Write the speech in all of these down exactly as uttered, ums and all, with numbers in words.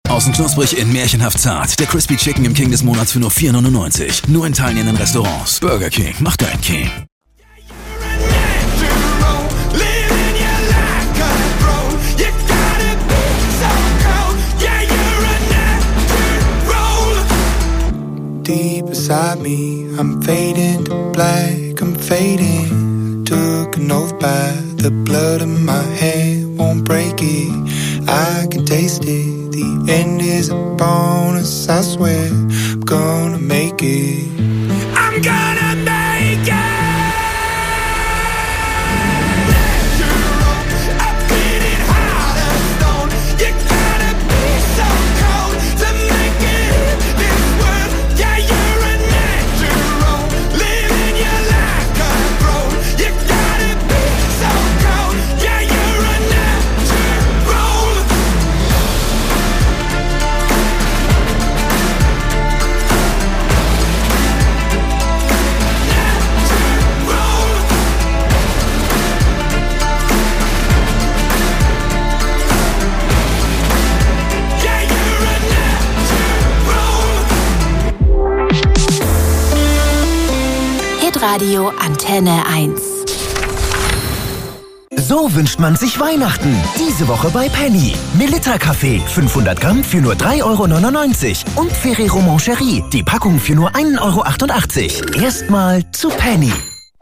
Außen knusprig, innen märchenhaft zart. Der Crispy Chicken im King des Monats für nur vier neunundneunzig. Nur in teilnehmenden Restaurants. Burger King, mach dein King. Deep beside me, I'm fading to black, I'm fading. Took an oath by the blood in my hand, won't break it. I can taste it, the end is upon us, I swear. I'm gonna make it. I'm gonna make it. Radio Antenne eins. So wünscht man sich Weihnachten. Diese Woche bei Penny. Melitta Kaffee, fünfhundert Gramm für nur drei Euro neunundneunzig. Und Ferrero Moncherie, die Packung für nur ein Euro achtundachtzig. Erstmal zu Penny.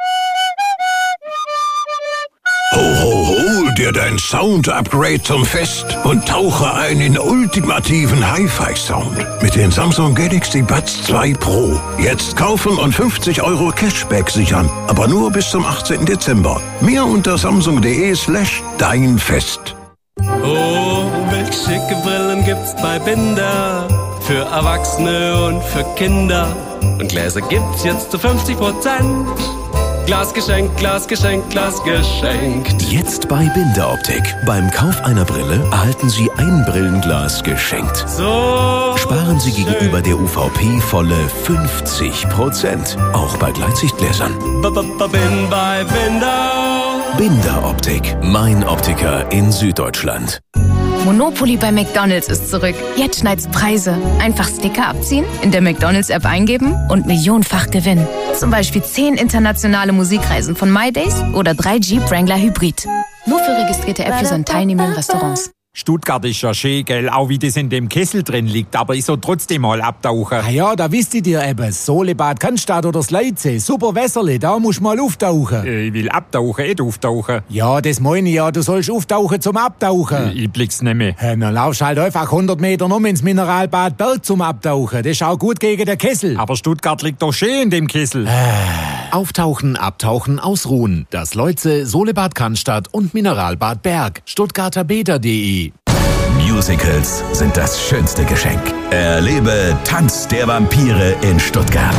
Ho, ho, hol dir dein Sound-Upgrade zum Fest und tauche ein in ultimativen Hi-Fi-Sound mit den Samsung Galaxy Buds zwei Pro. Jetzt kaufen und fünfzig Euro Cashback sichern, aber nur bis zum achtzehnten Dezember. Mehr unter samsung.de slash dein Fest. Oh, welche schicke Brillen gibt's bei Binder. Für Erwachsene und für Kinder. Und Gläser gibt's jetzt zu fünfzig Prozent. Glas geschenkt, Glas geschenkt, Glas geschenkt. Jetzt bei Binder Optik. Beim Kauf einer Brille erhalten Sie ein Brillenglas geschenkt. So sparen Sie schön. Gegenüber der U V P volle fünfzig Prozent. Auch bei Gleitsichtgläsern. Bin bei Binder. Binder Optik. Mein Optiker in Süddeutschland. Monopoly bei McDonald's ist zurück. Jetzt schneit's Preise. Einfach Sticker abziehen, in der McDonald's-App eingeben und millionenfach gewinnen. Zum Beispiel zehn internationale Musikreisen von MyDays oder drei Jeep Wrangler Hybrid. Nur für registrierte App-User in teilnehmenden Restaurants. Stuttgart ist ja schön, gell, auch wie das in dem Kessel drin liegt, aber ich soll trotzdem mal abtauchen. Ah ja, da wisst ihr eben, Solebad Cannstatt oder das Leitzee, super Wässerli, da musst du mal auftauchen. Äh, ich will abtauchen, nicht auftauchen. Ja, das meine ich ja, du sollst auftauchen zum Abtauchen. Äh, ich blick's nicht mehr. Ja, dann laufst halt einfach hundert Meter um ins Mineralbad Berg zum Abtauchen, das ist auch gut gegen den Kessel. Aber Stuttgart liegt doch schön in dem Kessel. Äh. Auftauchen, abtauchen, ausruhen. Das Leutze, Solebad Cannstatt und Mineralbad Berg. Stuttgarter Beta punkt de. Musicals sind das schönste Geschenk. Erlebe Tanz der Vampire in Stuttgart.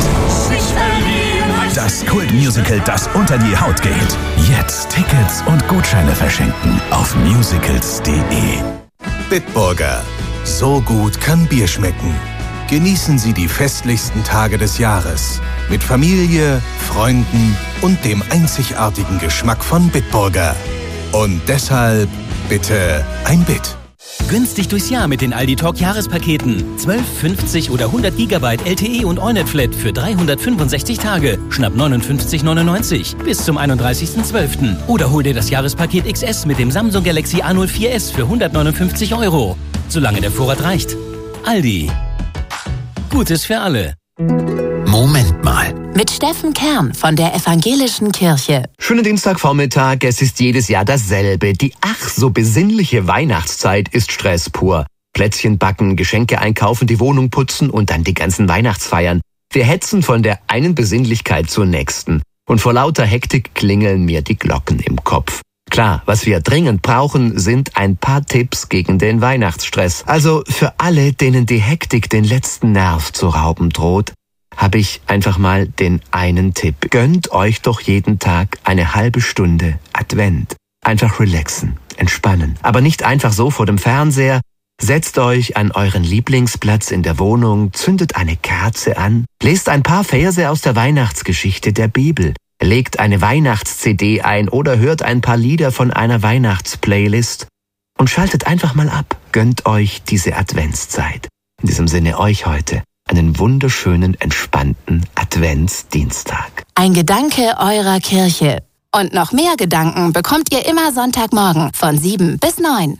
Das Kultmusical, das unter die Haut geht. Jetzt Tickets und Gutscheine verschenken auf musicals punkt de. Bitburger. So gut kann Bier schmecken. Genießen Sie die festlichsten Tage des Jahres. Mit Familie, Freunden und dem einzigartigen Geschmack von Bitburger. Und deshalb bitte ein Bit. Günstig durchs Jahr mit den Aldi Talk Jahrespaketen. zwölf, fünfzig oder hundert Gigabyte L T E und Allnet Flat für dreihundertfünfundsechzig Tage. Schnapp neunundfünfzig neunundneunzig bis zum einunddreißigsten zwölften. Oder hol dir das Jahrespaket X S mit dem Samsung Galaxy A null vier S für hundertneunundfünfzig Euro. Solange der Vorrat reicht. Aldi. Gutes für alle. Moment mal. Mit Steffen Kern von der Evangelischen Kirche. Schönen Dienstagvormittag, es ist jedes Jahr dasselbe. Die ach so besinnliche Weihnachtszeit ist Stress pur. Plätzchen backen, Geschenke einkaufen, die Wohnung putzen und dann die ganzen Weihnachtsfeiern. Wir hetzen von der einen Besinnlichkeit zur nächsten. Und vor lauter Hektik klingeln mir die Glocken im Kopf. Klar, was wir dringend brauchen, sind ein paar Tipps gegen den Weihnachtsstress. Also für alle, denen die Hektik den letzten Nerv zu rauben droht, habe ich einfach mal den einen Tipp. Gönnt euch doch jeden Tag eine halbe Stunde Advent. Einfach relaxen, entspannen. Aber nicht einfach so vor dem Fernseher. Setzt euch an euren Lieblingsplatz in der Wohnung, zündet eine Kerze an, lest ein paar Verse aus der Weihnachtsgeschichte der Bibel, legt eine Weihnachts-C D ein oder hört ein paar Lieder von einer Weihnachtsplaylist und schaltet einfach mal ab. Gönnt euch diese Adventszeit. In diesem Sinne euch heute einen wunderschönen, entspannten Adventsdienstag. Ein Gedanke eurer Kirche. Und noch mehr Gedanken bekommt ihr immer Sonntagmorgen von sieben bis neun.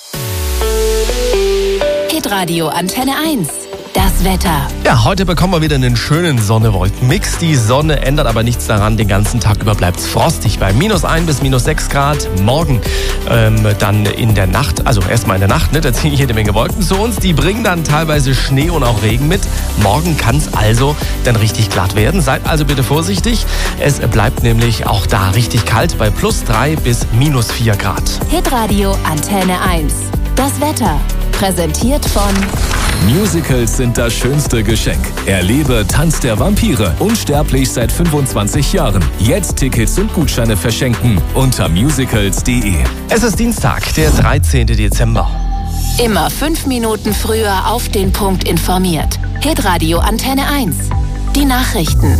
Hitradio Antenne eins. Das Wetter. Ja, heute bekommen wir wieder einen schönen Sonne-Wolken-Mix. Die Sonne ändert aber nichts daran. Den ganzen Tag über bleibt es frostig bei minus ein bis minus sechs Grad. Morgen ähm, dann in der Nacht, also erstmal in der Nacht, ne, da ziehen jede Menge Wolken zu uns. Die bringen dann teilweise Schnee und auch Regen mit. Morgen kann es also dann richtig glatt werden. Seid also bitte vorsichtig. Es bleibt nämlich auch da richtig kalt bei plus drei bis minus vier Grad. Hitradio Antenne eins. Das Wetter. Präsentiert von Musicals sind das schönste Geschenk. Erlebe Tanz der Vampire. Unsterblich seit fünfundzwanzig Jahren. Jetzt Tickets und Gutscheine verschenken unter musicals punkt de. Es ist Dienstag, der dreizehnten Dezember. Immer fünf Minuten früher auf den Punkt informiert. Hitradio Antenne eins. Die Nachrichten.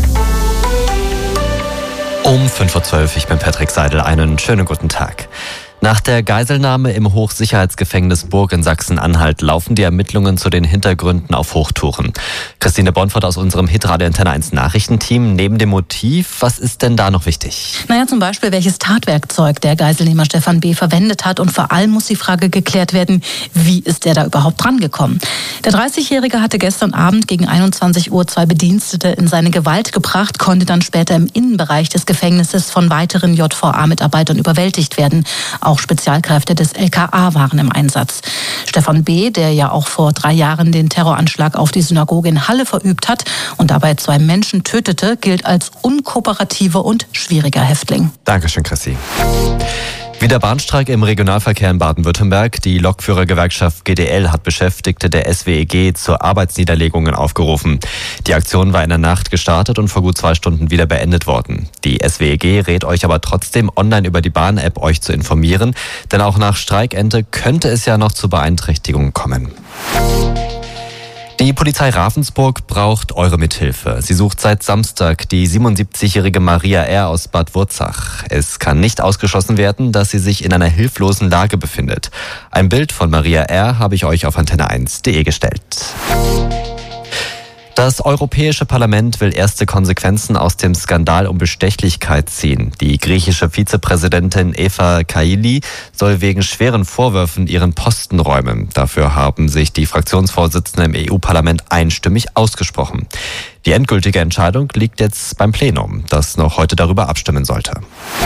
Um fünf Uhr zwölf, ich bin Patrick Seidel. Einen schönen guten Tag. Nach der Geiselnahme im Hochsicherheitsgefängnis Burg in Sachsen-Anhalt laufen die Ermittlungen zu den Hintergründen auf Hochtouren. Christine Bonfort aus unserem Hitradio Antenne eins Nachrichtenteam. Neben dem Motiv, was ist denn da noch wichtig? Naja, zum Beispiel, welches Tatwerkzeug der Geiselnehmer Stefan B. verwendet hat. Und vor allem muss die Frage geklärt werden, wie ist er da überhaupt drangekommen? Der dreißigjährige hatte gestern Abend gegen einundzwanzig Uhr zwei Bedienstete in seine Gewalt gebracht, konnte dann später im Innenbereich des Gefängnisses von weiteren J V A-Mitarbeitern überwältigt werden. Auch Spezialkräfte des L K A waren im Einsatz. Stefan B., der ja auch vor drei Jahren den Terroranschlag auf die Synagoge in Halle verübt hat und dabei zwei Menschen tötete, gilt als unkooperativer und schwieriger Häftling. Dankeschön, Chrissy. Wieder Bahnstreik im Regionalverkehr in Baden-Württemberg. Die Lokführergewerkschaft G D L hat Beschäftigte der S W E G zur Arbeitsniederlegungen aufgerufen. Die Aktion war in der Nacht gestartet und vor gut zwei Stunden wieder beendet worden. Die S W E G rät euch aber trotzdem, online über die Bahn-App euch zu informieren, denn auch nach Streikende könnte es ja noch zu Beeinträchtigungen kommen. Die Polizei Ravensburg braucht eure Mithilfe. Sie sucht seit Samstag die siebenundsiebzigjährige Maria R. aus Bad Wurzach. Es kann nicht ausgeschlossen werden, dass sie sich in einer hilflosen Lage befindet. Ein Bild von Maria R. habe ich euch auf antenne eins punkt de gestellt. Das Europäische Parlament will erste Konsequenzen aus dem Skandal um Bestechlichkeit ziehen. Die griechische Vizepräsidentin Eva Kaili soll wegen schweren Vorwürfen ihren Posten räumen. Dafür haben sich die Fraktionsvorsitzenden im E U-Parlament einstimmig ausgesprochen. Die endgültige Entscheidung liegt jetzt beim Plenum, das noch heute darüber abstimmen sollte.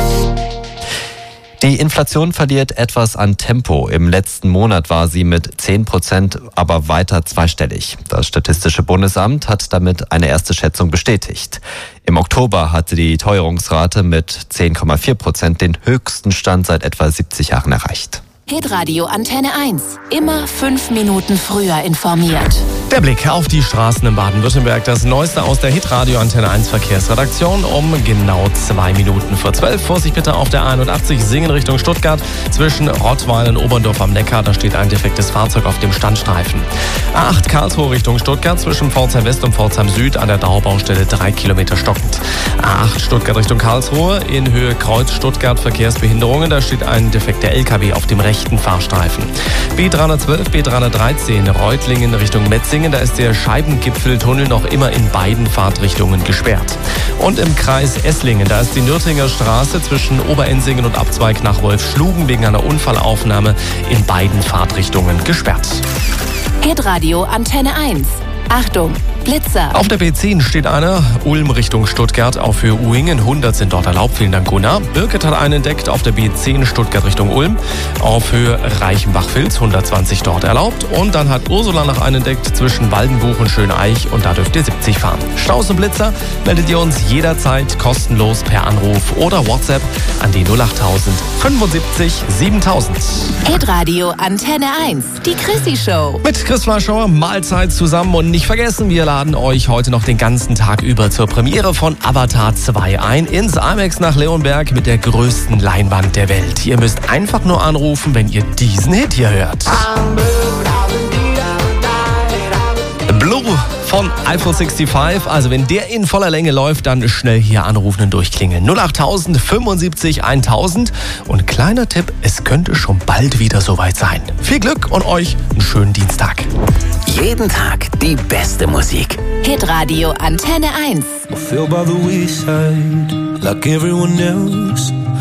Die Inflation verliert etwas an Tempo. Im letzten Monat war sie mit zehn Prozent aber weiter zweistellig. Das Statistische Bundesamt hat damit eine erste Schätzung bestätigt. Im Oktober hatte die Teuerungsrate mit zehn Komma vier Prozent den höchsten Stand seit etwa siebzig Jahren erreicht. Hitradio Antenne eins. Immer fünf Minuten früher informiert. Der Blick auf die Straßen in Baden-Württemberg. Das Neueste aus der Hitradio Antenne eins Verkehrsredaktion um genau zwei Minuten vor zwölf. Vorsicht bitte auf der einundachtzig Singen Richtung Stuttgart. Zwischen Rottweil und Oberndorf am Neckar. Da steht ein defektes Fahrzeug auf dem Standstreifen. A acht Karlsruhe Richtung Stuttgart. Zwischen Pforzheim West und Pforzheim Süd an der Dauerbaustelle drei Kilometer stockend. A acht Stuttgart Richtung Karlsruhe. In Höhe Kreuz Stuttgart Verkehrsbehinderungen. Da steht ein defekter L K W auf dem rechten Fahrstreifen. B dreihundertzwölf, B dreihundertdreizehn Reutlingen Richtung Metzingen. Da ist der Scheibengipfeltunnel noch immer in beiden Fahrtrichtungen gesperrt. Und im Kreis Esslingen, da ist die Nürtinger Straße zwischen Oberensingen und Abzweig nach Wolfschlugen wegen einer Unfallaufnahme in beiden Fahrtrichtungen gesperrt. Hitradio Antenne eins. Achtung, Blitzer. Auf der B zehn steht einer, Ulm Richtung Stuttgart, auf Höhe Uhingen, hundert sind dort erlaubt, vielen Dank Gunnar. Birket hat einen entdeckt auf der B zehn Stuttgart Richtung Ulm, auf Höhe Reichenbach-Vils, hundertzwanzig dort erlaubt. Und dann hat Ursula noch einen entdeckt zwischen Waldenbuch und Schöneich und da dürft ihr siebzig fahren. Staus und Blitzer meldet ihr uns jederzeit kostenlos per Anruf oder WhatsApp an die null achttausend fünfundsiebzig siebentausend. Hitradio Antenne eins, die Chrissy Show. Mit Chris Fleischhauer, Mahlzeit zusammen und nicht vergessen, wir laden euch heute noch den ganzen Tag über zur Premiere von Avatar zwei ein ins IMAX nach Leonberg mit der größten Leinwand der Welt. Ihr müsst einfach nur anrufen, wenn ihr diesen Hit hier hört. Blue von von iPhone fünfundsiebzig. Also wenn der in voller Länge läuft, dann schnell hier anrufen und durchklingeln. null acht tausend fünfundsiebzig tausend. Und kleiner Tipp, es könnte schon bald wieder soweit sein. Viel Glück und euch einen schönen Dienstag. Jeden Tag die beste Musik. Hitradio Antenne eins. I feel by the wayside like everyone else.